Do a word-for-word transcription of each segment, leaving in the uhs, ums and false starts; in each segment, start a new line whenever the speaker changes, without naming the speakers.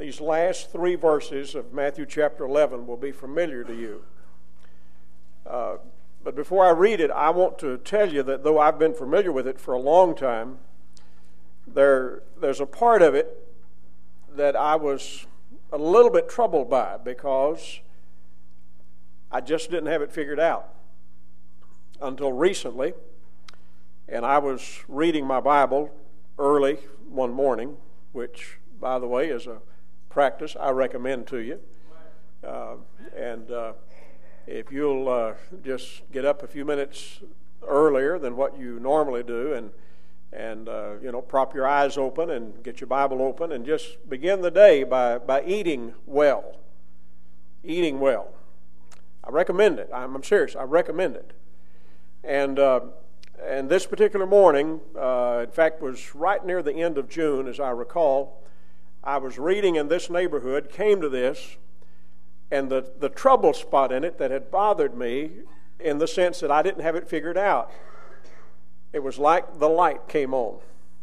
these last three verses of Matthew chapter eleven will be familiar to you. Uh, but before I read it, I want to tell you that though I've been familiar with it for a long time, there there's a part of it that I was a little bit troubled by because I just didn't have it figured out until recently. And I was reading my Bible early one morning, which, by the way, is a practice I recommend to you. Uh, and uh, if you'll uh, just get up a few minutes earlier than what you normally do, and and uh, you know, prop your eyes open and get your Bible open, and just begin the day by by eating well. Eating well. I recommend it. I'm, I'm serious. I recommend it. And uh, and this particular morning, uh, in fact, was right near the end of June, as I recall. I was reading in this neighborhood, came to this, and the, the trouble spot in it that had bothered me in the sense that I didn't have it figured out. It was like the light came on.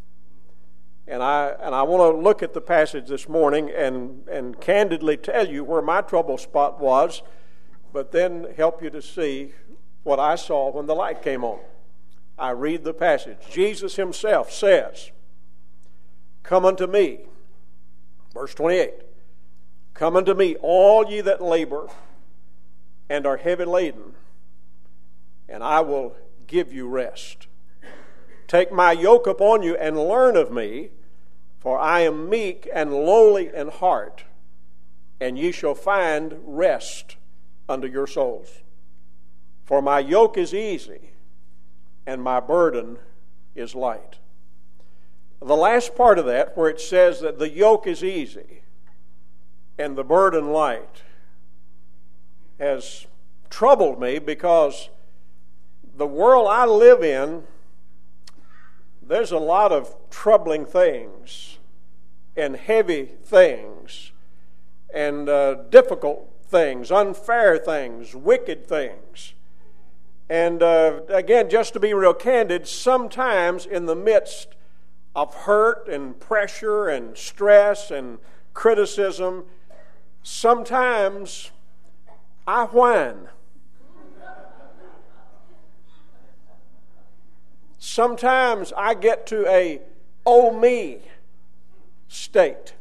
And I and I want to look at the passage this morning and, and candidly tell you where my trouble spot was, but then help you to see what I saw when the light came on. I read the passage. Jesus himself says, "Come unto me," verse twenty-eight, "Come unto me, all ye that labor and are heavy laden, and I will give you rest. Take my yoke upon you and learn of me, for I am meek and lowly in heart, and ye shall find rest unto your souls. For my yoke is easy, and my burden is light." The last part of that, where it says that the yoke is easy and the burden light, has troubled me because the world I live in, there's a lot of troubling things and heavy things and uh, difficult things, unfair things, wicked things. And uh, again, just to be real candid, sometimes in the midst of hurt and pressure and stress and criticism, sometimes I whine. Sometimes I get to a "oh me" state.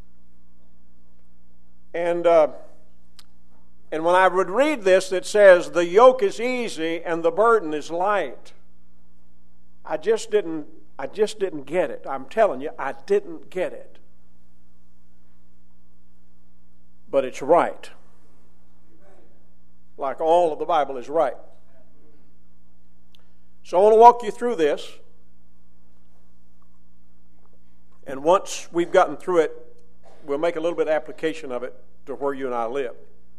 And uh, and when I would read this that says the yoke is easy and the burden is light, I just didn't I just didn't get it. I'm telling you, I didn't get it. But it's right. Like all of the Bible is right. So I want to walk you through this. And once we've gotten through it, we'll make a little bit of application of it to where you and I live.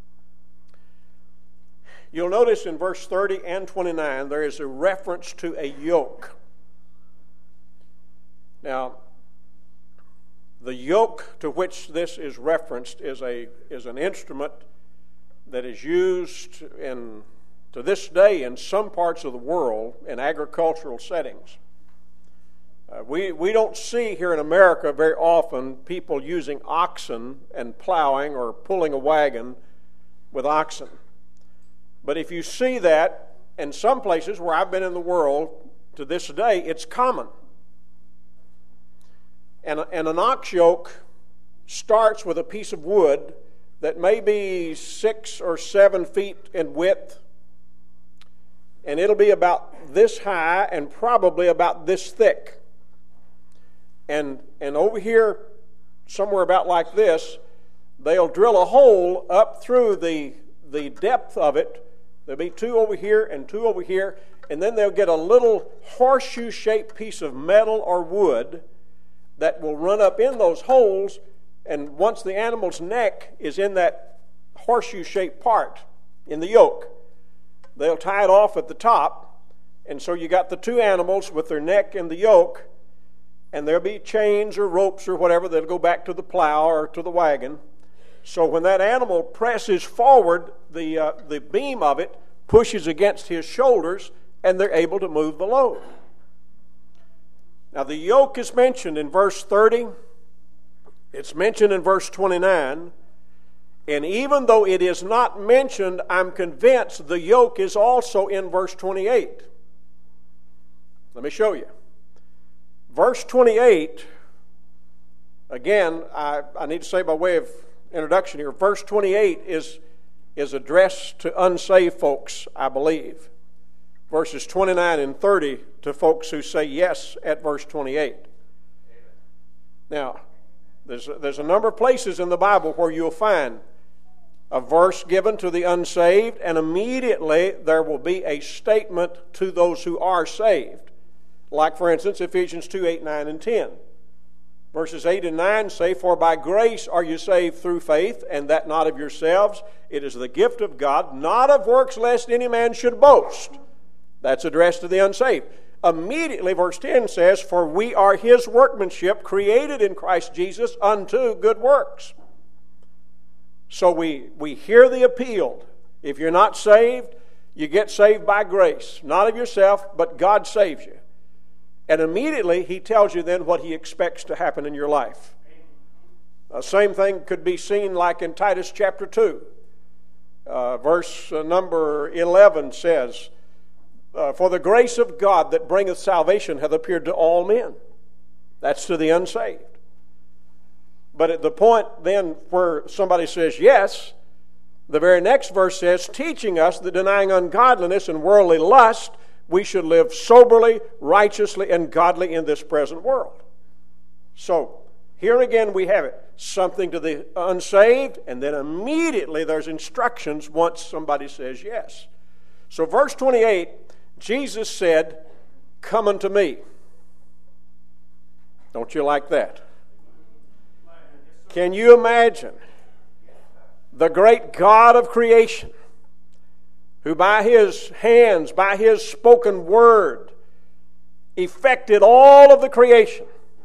You'll notice in verse thirty and twenty-nine, there is a reference to a yoke. Now, the yoke to which this is referenced is a is an instrument that is used in to this day in some parts of the world in agricultural settings. Uh, we, we don't see here in America very often people using oxen and plowing or pulling a wagon with oxen. But if you see that in some places where I've been in the world to this day, it's common. And, and an ox yoke starts with a piece of wood that may be six or seven feet in width, and it'll be about this high and probably about this thick. And and over here, somewhere about like this, they'll drill a hole up through the, the depth of it. There'll be two over here and two over here, and then they'll get a little horseshoe-shaped piece of metal or wood that will run up in those holes, and once the animal's neck is in that horseshoe-shaped part in the yoke, they'll tie it off at the top, and so you got the two animals with their neck in the yoke, and there'll be chains or ropes or whatever that'll go back to the plow or to the wagon. So when that animal presses forward, the uh, the beam of it pushes against his shoulders, and they're able to move the load. Now the yoke is mentioned in verse thirty It's mentioned in verse twenty-nine, and even though it is not mentioned, I'm convinced the yoke is also in verse twenty-eight. Let me show you. Verse twenty-eight, again, I, I need to say by way of introduction here, verse twenty-eight is, is addressed to unsaved folks, I believe. Verses twenty-nine and thirty to folks who say yes at verse twenty-eight. Now, there's a, there's a number of places in the Bible where you'll find a verse given to the unsaved, and immediately there will be a statement to those who are saved. Like, for instance, Ephesians two, eight, nine, and ten. Verses eight and nine say, "For by grace are you saved through faith, and that not of yourselves. It is the gift of God, not of works, lest any man should boast." That's addressed to the unsaved. Immediately, verse ten says, "For we are His workmanship, created in Christ Jesus unto good works." So we, we hear the appeal. If you're not saved, you get saved by grace. Not of yourself, but God saves you. And immediately He tells you then what He expects to happen in your life. Uh, same thing could be seen like in Titus chapter two. Uh, verse uh, number eleven says, uh, "For the grace of God that bringeth salvation hath appeared to all men." That's to the unsaved. But at the point then where somebody says yes, the very next verse says, "Teaching us that denying ungodliness and worldly lust, we should live soberly, righteously, and godly in this present world." So, here again we have it. Something to the unsaved, and then immediately there's instructions once somebody says yes. So verse twenty-eight, Jesus said, "Come unto me." Don't you like that? Can you imagine the great God of creation, who by His hands, by His spoken word, effected all of the creation?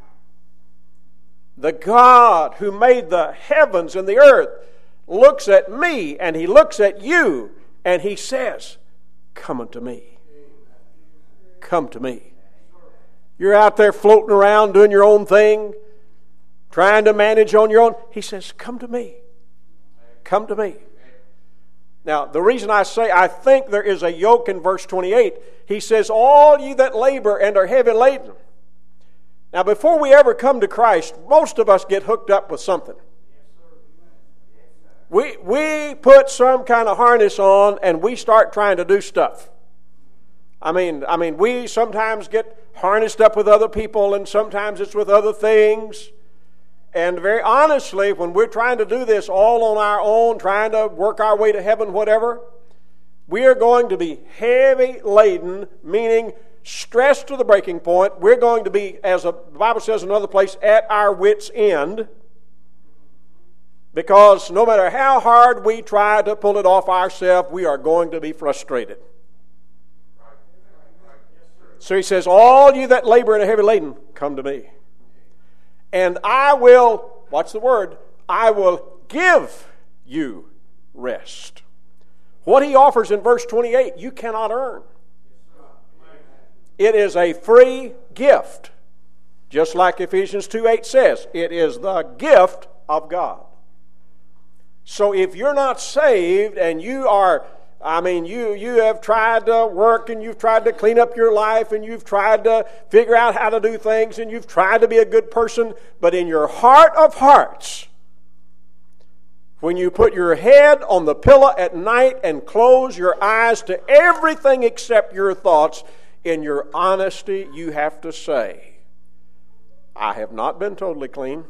The God who made the heavens and the earth looks at me and He looks at you and He says, "Come unto me. Come to me." You're out there floating around doing your own thing, trying to manage on your own. He says, "Come to me. Come to me." Now, the reason I say I think there is a yoke in verse twenty-eight, He says, "All ye that labor and are heavy laden." Now, before we ever come to Christ, most of us get hooked up with something. We, we put some kind of harness on and we start trying to do stuff. I mean, I mean, we sometimes get harnessed up with other people, and sometimes it's with other things. And very honestly, when we're trying to do this all on our own, trying to work our way to heaven, whatever, we are going to be heavy laden, meaning stressed to the breaking point. We're going to be, as the Bible says in another place, at our wits' end. Because no matter how hard we try to pull it off ourselves, we are going to be frustrated. So He says, "All you that labor and are heavy laden, come to me. And I will," watch the word, "I will give you rest." What He offers in verse twenty-eight, you cannot earn. It is a free gift. Just like Ephesians two eight says, it is the gift of God. So if you're not saved and you are, I mean, you, you have tried to work and you've tried to clean up your life and you've tried to figure out how to do things and you've tried to be a good person, but in your heart of hearts, when you put your head on the pillow at night and close your eyes to everything except your thoughts, in your honesty, you have to say, "I have not been totally clean.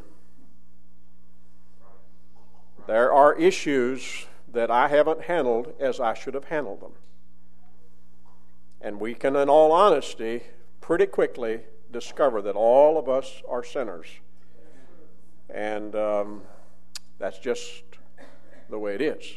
There are issues that I haven't handled as I should have handled them." And we can, in all honesty, pretty quickly discover that all of us are sinners. And um, that's just the way it is.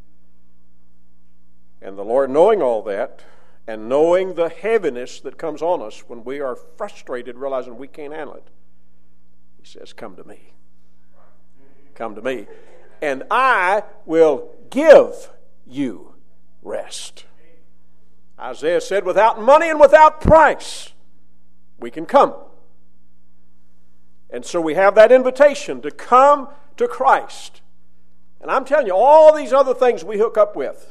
And the Lord, knowing all that, and knowing the heaviness that comes on us when we are frustrated, realizing we can't handle it, He says, "Come to me. Come to me. And I will give you rest." Isaiah said, "Without money and without price, we can come. And so we have that invitation to come to Christ. And I'm telling you, all these other things we hook up with,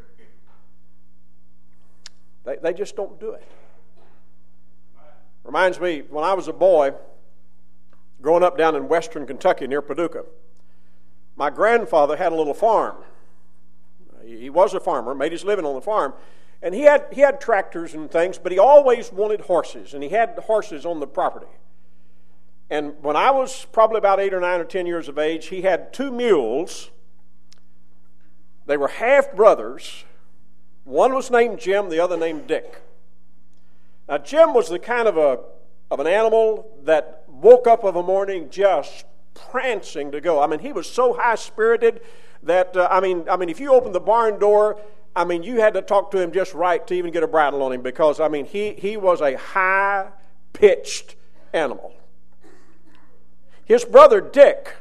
they, they just don't do it. Reminds me, when I was a boy, growing up down in western Kentucky near Paducah, my grandfather had a little farm. He was a farmer, made his living on the farm, and he had he had tractors and things, but he always wanted horses, and he had horses on the property. And when I was probably about eight or nine or ten years of age, he had two mules. They were half brothers. One was named Jim, the other named Dick. Now, Jim was the kind of a of an animal that woke up of a morning just prancing to go. I mean, he was so high-spirited that, uh, I mean, I mean, if you opened the barn door, I mean, you had to talk to him just right to even get a bridle on him because, I mean, he, he was a high-pitched animal. His brother Dick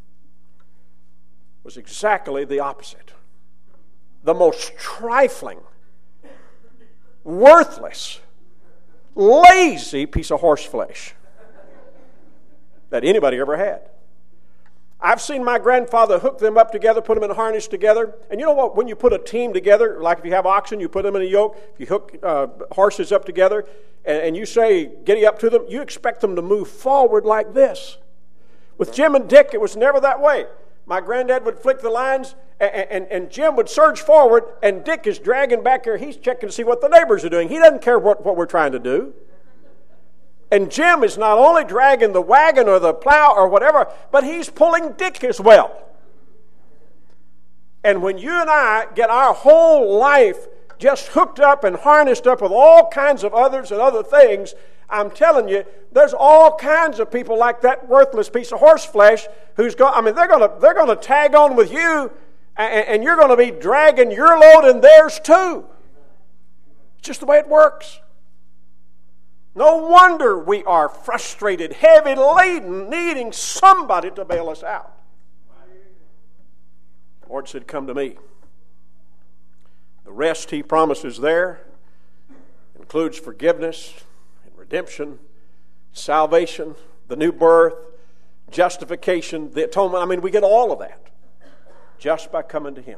was exactly the opposite. The most trifling, worthless, lazy piece of horse flesh that anybody ever had. I've seen my grandfather hook them up together, put them in a harness together. And you know what? When you put a team together, like if you have oxen, you put them in a yoke. If you hook uh, horses up together and, and you say, giddy up to them, you expect them to move forward like this. With Jim and Dick, it was never that way. My granddad would flick the lines, and, and, and Jim would surge forward, and Dick is dragging back here. He's checking to see what the neighbors are doing. He doesn't care what, what we're trying to do. And Jim is not only dragging the wagon or the plow or whatever, but he's pulling Dick as well. And when you and I get our whole life just hooked up and harnessed up with all kinds of others and other things, I'm telling you, there's all kinds of people like that worthless piece of horse flesh who's going. I mean, they're going to they're going to tag on with you, and, and you're going to be dragging your load and theirs too. It's just the way it works. No wonder we are frustrated, heavy laden, needing somebody to bail us out. The Lord said, "Come to me." The rest He promises there includes forgiveness, redemption, salvation, the new birth, justification, the atonement. I mean, we get all of that just by coming to Him.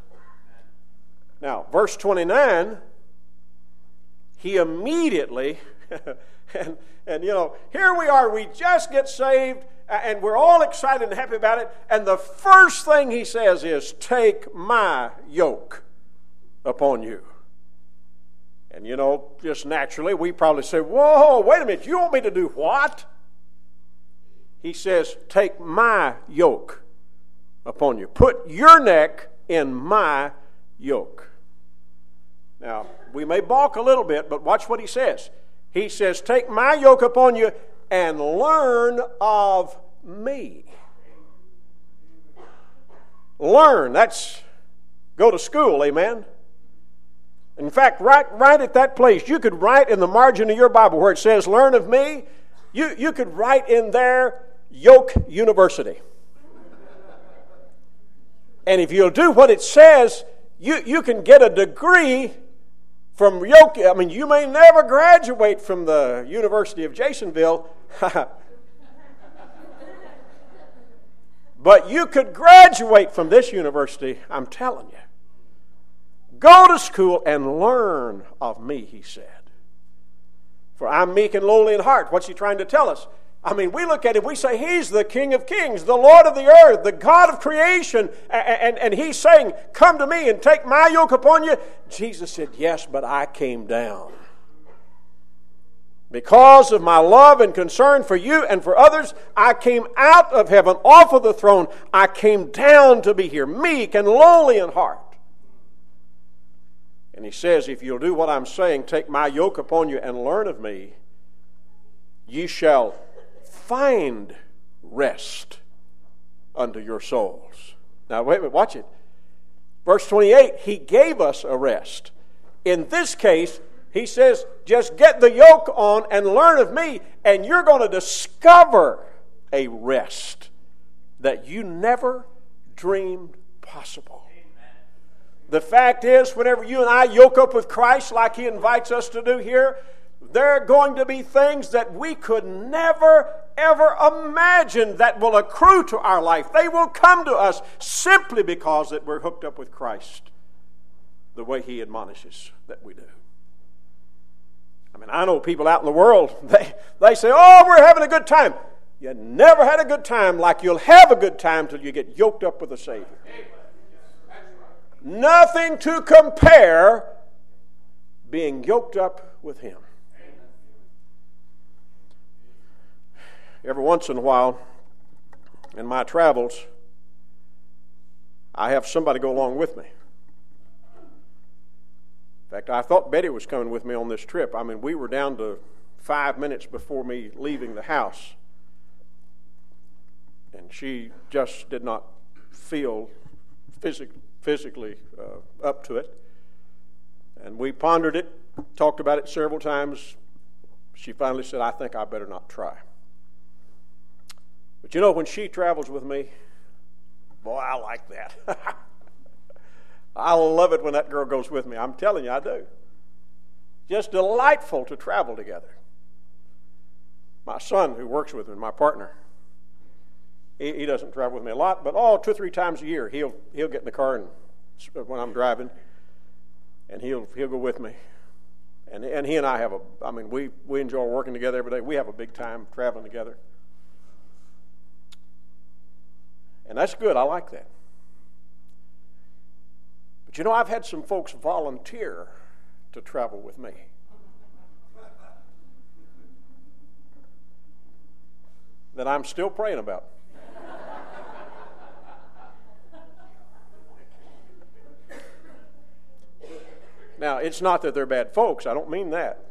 Now, verse twenty-nine, He immediately, and, and you know, here we are, we just get saved, and we're all excited and happy about it, and the first thing He says is, "Take my yoke upon you." And, you know, just naturally, we probably say, "Whoa, wait a minute, you want me to do what?" He says, "Take my yoke upon you. Put your neck in my yoke." Now, we may balk a little bit, but watch what He says. He says, "Take my yoke upon you and learn of me." Learn, that's go to school, amen? In fact, right, right at that place, you could write in the margin of your Bible where it says, "Learn of me," you, you could write in there, "Yoke University." And if you'll do what it says, you, you can get a degree from Yoke. I mean, you may never graduate from the University of Jasonville, but you could graduate from this university, I'm telling you. Go to school and learn of me, He said. For I'm meek and lowly in heart. What's He trying to tell us? I mean, we look at Him, we say, He's the King of kings, the Lord of the earth, the God of creation. And, and, and He's saying, "Come to me and take my yoke upon you." Jesus said, "Yes, but I came down. Because of my love and concern for you and for others, I came out of heaven, off of the throne. I came down to be here, meek and lowly in heart." And He says, if you'll do what I'm saying, take my yoke upon you and learn of me, ye shall find rest unto your souls. Now, wait a minute, watch it. Verse twenty-eight, He gave us a rest. In this case, He says, just get the yoke on and learn of me, and you're going to discover a rest that you never dreamed possible. The fact is, whenever you and I yoke up with Christ like He invites us to do here, there are going to be things that we could never, ever imagine that will accrue to our life. They will come to us simply because that we're hooked up with Christ the way He admonishes that we do. I mean, I know people out in the world, they, they say, oh, we're having a good time. You never had a good time like you'll have a good time till you get yoked up with the Savior. Nothing to compare being yoked up with Him. Every once in a while, in my travels, I have somebody go along with me. In fact, I thought Betty was coming with me on this trip. I mean, we were down to five minutes before me leaving the house. And she just did not feel physic- physically uh, up to it. And we pondered it, talked about it several times. She finally said, I think I better not try. But you know, when she travels with me, boy, I like that. I love it when that girl goes with me. I'm telling you, I do. Just delightful to travel together. My son, who works with me, my partner, he, he doesn't travel with me a lot, but oh, two or three times a year, he'll he'll get in the car and when I'm driving, and he'll he'll go with me. And and he and I have a, I mean, we we enjoy working together every day. We have a big time traveling together. And that's good. I like that. But you know, I've had some folks volunteer to travel with me. That I'm still praying about. Now, it's not that they're bad folks. I don't mean that.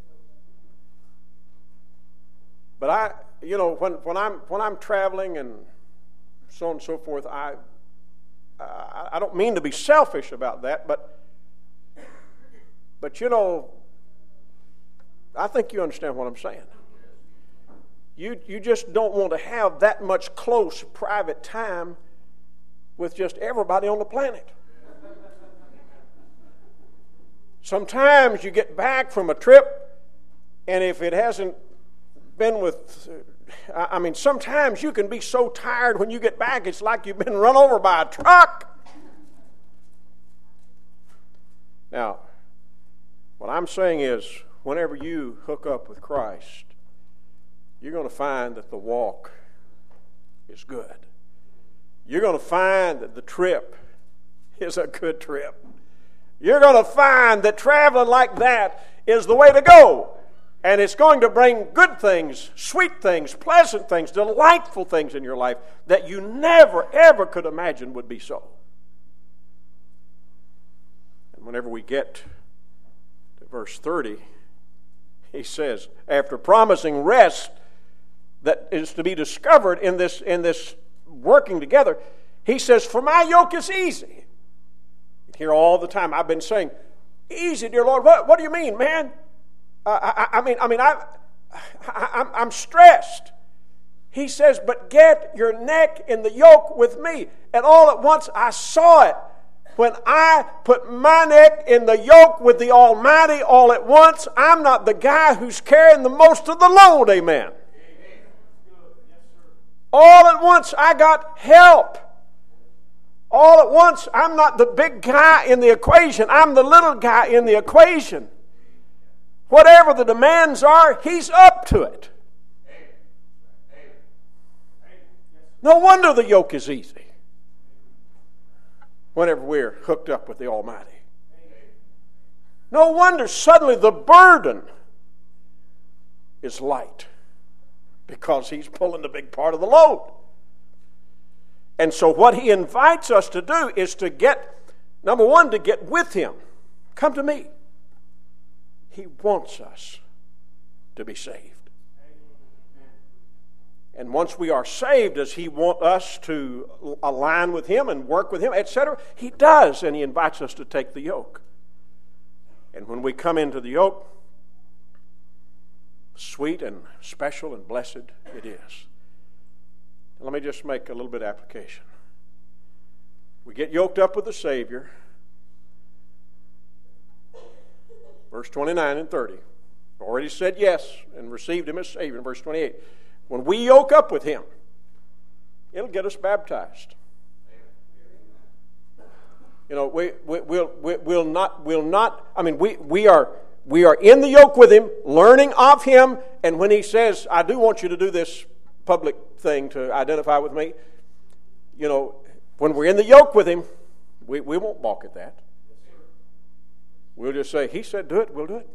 But I, you know, when, when I'm when I'm traveling and so on and so forth, I, I I don't mean to be selfish about that, but but you know, I think you understand what I'm saying. You you just don't want to have that much close private time with just everybody on the planet. Sometimes you get back from a trip, and if it hasn't been with, I mean, sometimes you can be so tired when you get back, it's like you've been run over by a truck. Now, what I'm saying is, whenever you hook up with Christ, you're going to find that the walk is good. You're going to find that the trip is a good trip. You're going to find that traveling like that is the way to go. And it's going to bring good things, sweet things, pleasant things, delightful things in your life that you never, ever could imagine would be so. And whenever we get to verse thirty, he says, after promising rest that is to be discovered in this, in this working together, he says, for my yoke is easy. Here all the time I've been saying, easy, dear Lord. What, what do you mean, man? Uh, I, I mean, I mean, I, I, I'm, I'm stressed. He says, but get your neck in the yoke with me. And all at once I saw it. When I put my neck in the yoke with the Almighty all at once, I'm not the guy who's carrying the most of the load, amen. All at once I got help. All at once, I'm not the big guy in the equation. I'm the little guy in the equation. Whatever the demands are, he's up to it. No wonder the yoke is easy whenever we're hooked up with the Almighty. No wonder suddenly the burden is light because he's pulling the big part of the load. And so what he invites us to do is to get, number one, to get with him. Come to me. He wants us to be saved. And once we are saved, does he want us to align with him and work with him, et cetera? He does, and he invites us to take the yoke. And when we come into the yoke, sweet and special and blessed it is. Let me just make a little bit of application. We get yoked up with the Savior. Verse twenty-nine and thirty. Already said yes and received him as Savior. In verse twenty-eight. when we yoke up with Him, it'll get us baptized. You know, we, we, we'll, we, we'll not, we'll not, I mean, we, we are we are in the yoke with Him, learning of Him, and when He says, I do want you to do this public thing to identify with me, you know, when we're in the yoke with Him, we, we won't balk at that. We'll just say, He said do it, we'll do it.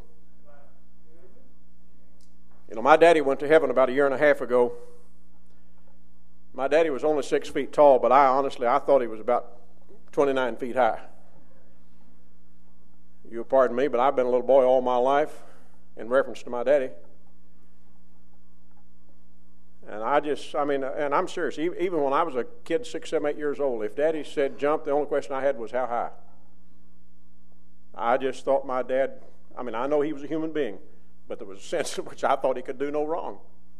You know, my daddy went to heaven about a year and a half ago. My daddy was only six feet tall, but I honestly, I thought he was about twenty-nine feet high. You'll pardon me, but I've been a little boy all my life in reference to my daddy. And I just, I mean, and I'm serious, even when I was a kid, six, seven, eight years old, if Daddy said jump, the only question I had was how high. I just thought my dad, I mean, I know he was a human being, but there was a sense in which I thought he could do no wrong.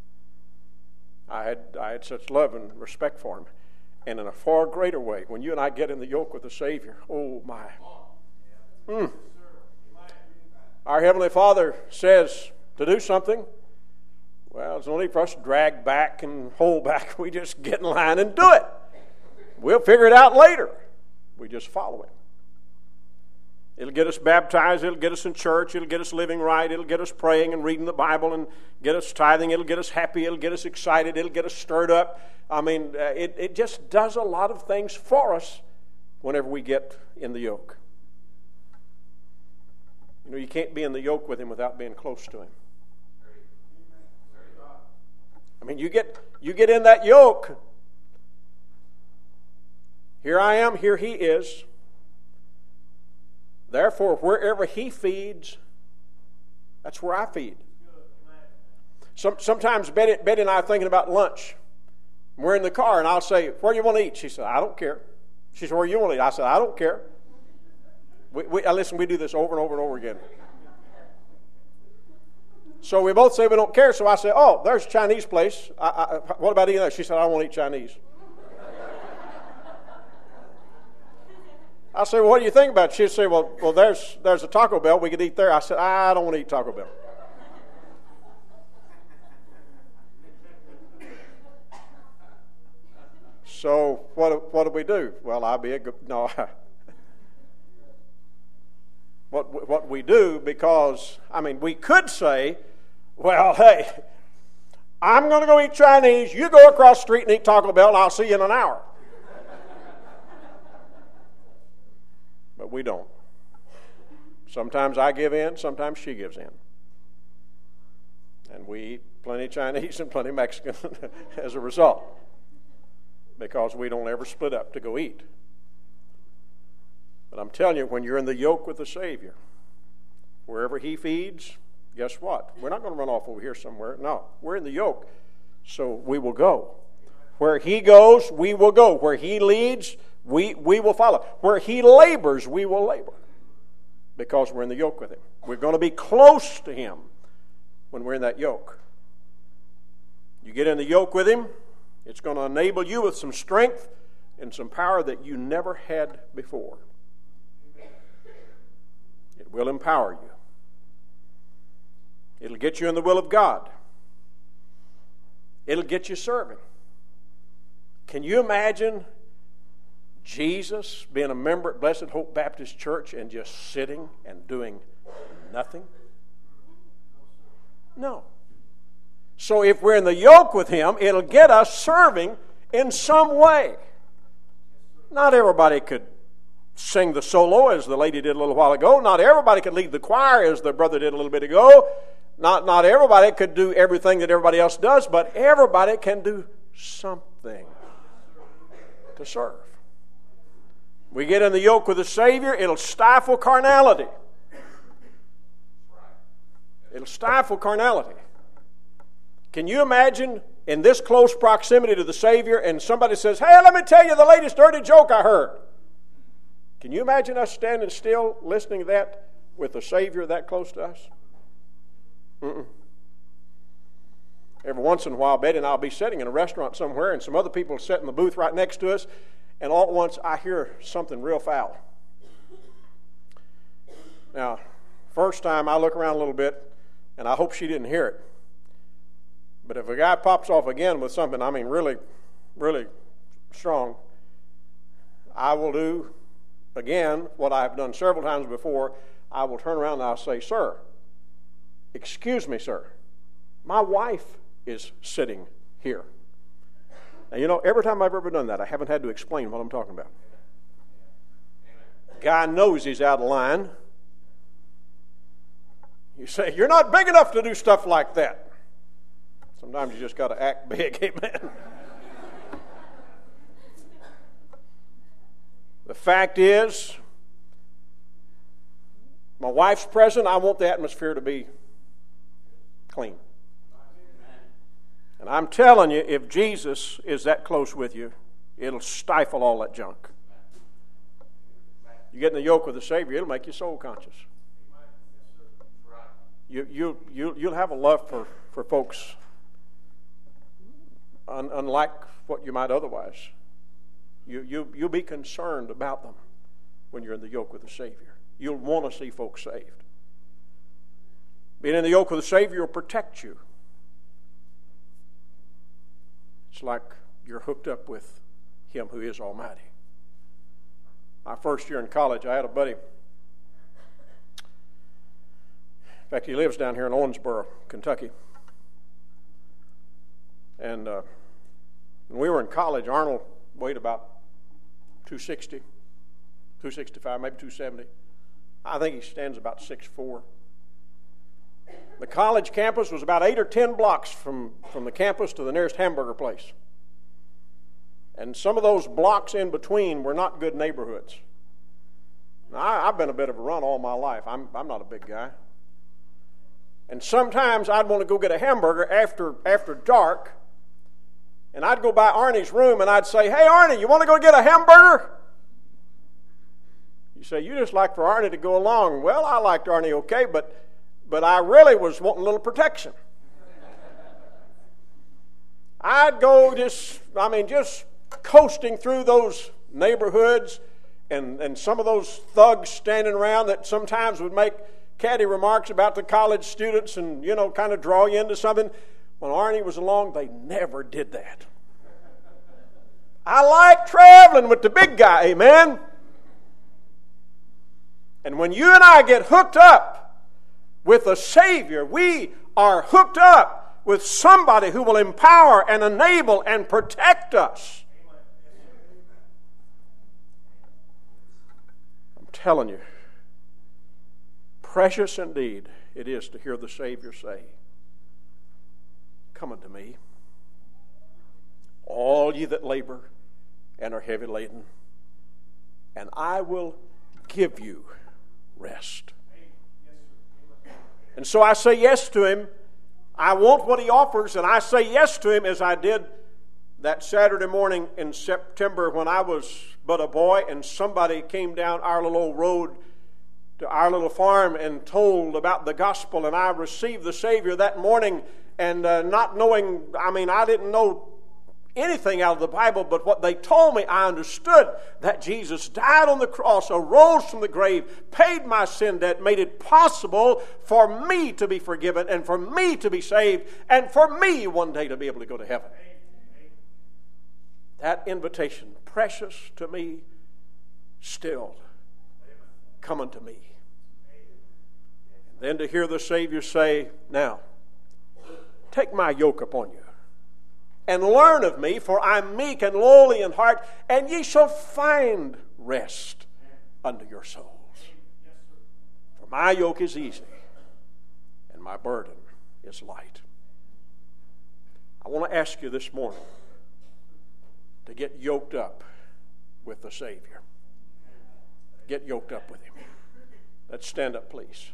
I had, I had such love and respect for him. And in a far greater way, when you and I get in the yoke with the Savior, oh my. Mm. Our Heavenly Father says to do something. Well, there's no need for us to drag back and hold back. We just get in line and do it. We'll figure it out later. We just follow Him. It'll get us baptized. It'll get us in church. It'll get us living right. It'll get us praying and reading the Bible and get us tithing. It'll get us happy. It'll get us excited. It'll get us stirred up. I mean, uh, it, it just does a lot of things for us whenever we get in the yoke. You know, you can't be in the yoke with Him without being close to Him. I mean, you get you get in that yoke. Here I am, here He is. Therefore, wherever He feeds, that's where I feed. Some, sometimes Betty, Betty and I are thinking about lunch. We're in the car, and I'll say, where do you want to eat? She said, I don't care. She said, where do you want to eat? I said, I don't care. We, we, listen, we do this over and over and over again. So we both say we don't care, so I say, oh, there's a Chinese place. I, I, what about eating that? She said, I don't want to eat Chinese. I say, well, what do you think about it? She'd say, well, well, there's there's a Taco Bell. We could eat there. I said, I don't want to eat Taco Bell. So what what do we do? Well, I'll be a good, no. what what we do, because, I mean, we could say, well, hey, I'm going to go eat Chinese. You go across the street and eat Taco Bell, and I'll see you in an hour. But we don't. Sometimes I give in, sometimes she gives in. And we eat plenty of Chinese and plenty of Mexican as a result, because we don't ever split up to go eat. But I'm telling you, when you're in the yoke with the Savior, wherever He feeds, guess what? We're not going to run off over here somewhere. No, we're in the yoke, so we will go. Where He goes, we will go. Where He leads, we, we will follow. Where He labors, we will labor, because we're in the yoke with Him. We're going to be close to Him when we're in that yoke. You get in the yoke with Him, it's going to enable you with some strength and some power that you never had before. It will empower you. It'll get you in the will of God. It'll get you serving. Can you imagine Jesus being a member at Blessed Hope Baptist Church and just sitting and doing nothing? No. So if we're in the yoke with Him, it'll get us serving in some way. Not everybody could sing the solo, as the lady did a little while ago. Not everybody could lead the choir, as the brother did a little bit ago. Not, not everybody could do everything that everybody else does, but everybody can do something to serve. We get in the yoke with the Savior, it'll stifle carnality. It'll stifle carnality. Can you imagine in this close proximity to the Savior, and somebody says, hey, let me tell you the latest dirty joke I heard? Can you imagine us standing still listening to that with the Savior that close to us? Mm-mm. Every once in a while, Betty and I will be sitting in a restaurant somewhere, and some other people sit in the booth right next to us, and all at once I hear something real foul. Now, first time I look around a little bit, and I hope she didn't hear it. But if a guy pops off again with something, I mean, really, really strong, I will do, again, what I've done several times before. I will turn around and I'll say, sir, excuse me, sir, my wife is sitting here. And you know, every time I've ever done that, I haven't had to explain what I'm talking about. Guy knows he's out of line. You say, you're not big enough to do stuff like that. Sometimes you just got to act big, amen. The fact is, my wife's present, I want the atmosphere to be clean. And I'm telling you, if Jesus is that close with you, it'll stifle all that junk. You get in the yoke with the Savior, it'll make you soul conscious. You, you, you, you'll have a love for, for folks un, unlike what you might otherwise. You, you, you'll be concerned about them when you're in the yoke with the Savior. You'll want to see folks saved. Being in the yoke with the Savior will protect you. It's like you're hooked up with Him who is Almighty. My first year in college, I had a buddy. In fact, he lives down here in Owensboro, Kentucky. And uh, when we were in college, Arnold weighed about two sixty, two sixty-five, maybe two seventy. I think he stands about six foot four. The college campus was about eight or ten blocks from, from the campus to the nearest hamburger place. And some of those blocks in between were not good neighborhoods. Now, I, I've been a bit of a run all my life. I'm, I'm not a big guy. And sometimes I'd want to go get a hamburger after, after dark, and I'd go by Arnie's room and I'd say, hey, Arnie, you want to go get a hamburger? You say, you just like for Arnie to go along. Well, I liked Arnie okay, but but I really was wanting a little protection. I'd go just, I mean, just coasting through those neighborhoods and, and some of those thugs standing around that sometimes would make catty remarks about the college students and, you know, kind of draw you into something. When Arnie was along, they never did that. I like traveling with the big guy, amen? And when you and I get hooked up with a Savior, we are hooked up with somebody who will empower and enable and protect us. I'm telling you, precious indeed it is to hear the Savior say, come unto me, all ye that labor and are heavy laden, and I will give you rest. And so I say yes to Him. I want what He offers, and I say yes to Him as I did that Saturday morning in September when I was but a boy and somebody came down our little old road to our little farm and told about the gospel, and I received the Savior that morning, and uh, not knowing, I mean, I didn't know anything out of the Bible, but what they told me, I understood that Jesus died on the cross, arose from the grave, paid my sin debt, made it possible for me to be forgiven and for me to be saved and for me one day to be able to go to heaven. That invitation, precious to me still, come unto me. And then to hear the Savior say, now, take my yoke upon you and learn of me, for I am meek and lowly in heart, and ye shall find rest unto your souls. For my yoke is easy, and my burden is light. I want to ask you this morning to get yoked up with the Savior. Get yoked up with Him. Let's stand up, please.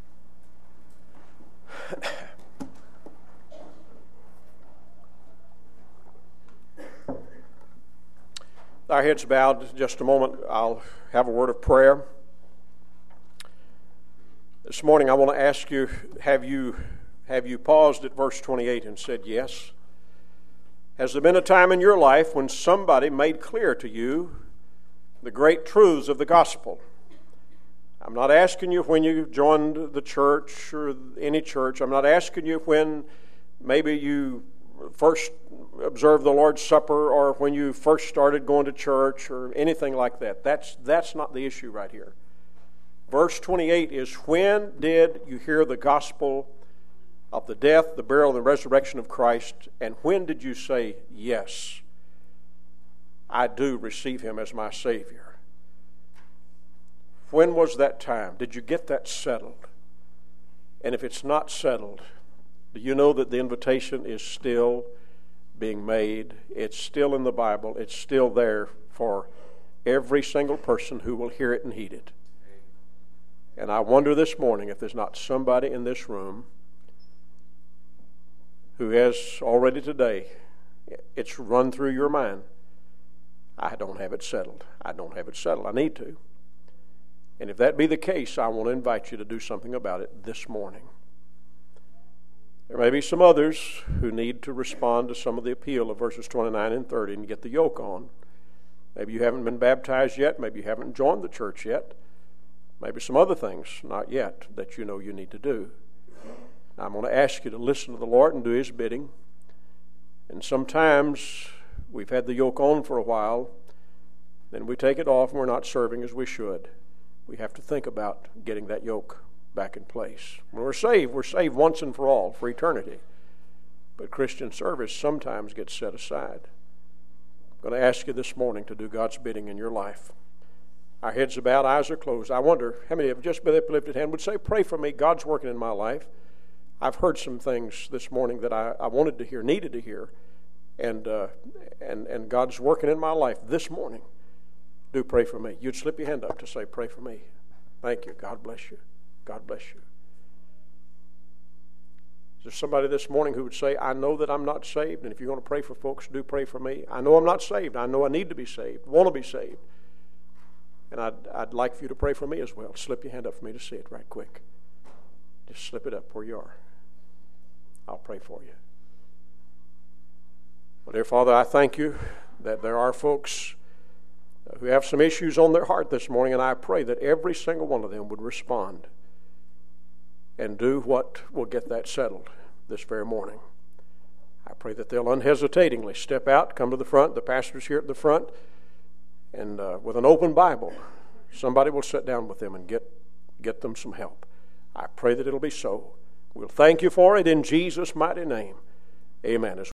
Our heads bowed, just a moment, I'll have a word of prayer. This morning I want to ask you, have you have you paused at verse twenty-eight and said yes? Has there been a time in your life when somebody made clear to you the great truths of the gospel? I'm not asking you when you joined the church or any church. I'm not asking you when maybe you first observed the Lord's Supper or when you first started going to church or anything like that. That's, that's not the issue right here. Verse twenty-eight is, when did you hear the gospel of the death, the burial, and the resurrection of Christ, and when did you say, yes, I do receive Him as my Savior? When was that time? Did you get that settled? And if it's not settled, do you know that the invitation is still being made? It's still in the Bible. It's still there for every single person who will hear it and heed it. And I wonder this morning if there's not somebody in this room who has already today, it's run through your mind, I don't have it settled. I don't have it settled. I need to. And if that be the case, I want to invite you to do something about it this morning. There may be some others who need to respond to some of the appeal of verses twenty-nine and thirty and get the yoke on. Maybe you haven't been baptized yet. Maybe you haven't joined the church yet. Maybe some other things, not yet, that you know you need to do. I'm going to ask you to listen to the Lord and do His bidding. And sometimes we've had the yoke on for a while, then we take it off and we're not serving as we should. We have to think about getting that yoke back in place. When we're saved, we're saved once and for all, for eternity. But Christian service sometimes gets set aside. I'm going to ask you this morning to do God's bidding in your life. Our heads are bowed, eyes are closed. I wonder how many of you, just with a lifted hand, would say, pray for me. God's working in my life. I've heard some things this morning that I, I wanted to hear, needed to hear, and, uh, and, and God's working in my life this morning. Do pray for me. You'd slip your hand up to say, pray for me. Thank you. God bless you. God bless you. Is there somebody this morning who would say, I know that I'm not saved, and if you're going to pray for folks, do pray for me. I know I'm not saved. I know I need to be saved, want to be saved. And I'd, I'd like for you to pray for me as well. Slip your hand up for me to see it right quick. Just slip it up where you are. I'll pray for you. Well, dear Father, I thank you that there are folks who have some issues on their heart this morning, and I pray that every single one of them would respond and do what will get that settled this very morning. I pray that they'll unhesitatingly step out, come to the front. The pastor's here at the front. And uh, with an open Bible, somebody will sit down with them and get, get them some help. I pray that it'll be so. We'll thank you for it in Jesus' mighty name. Amen.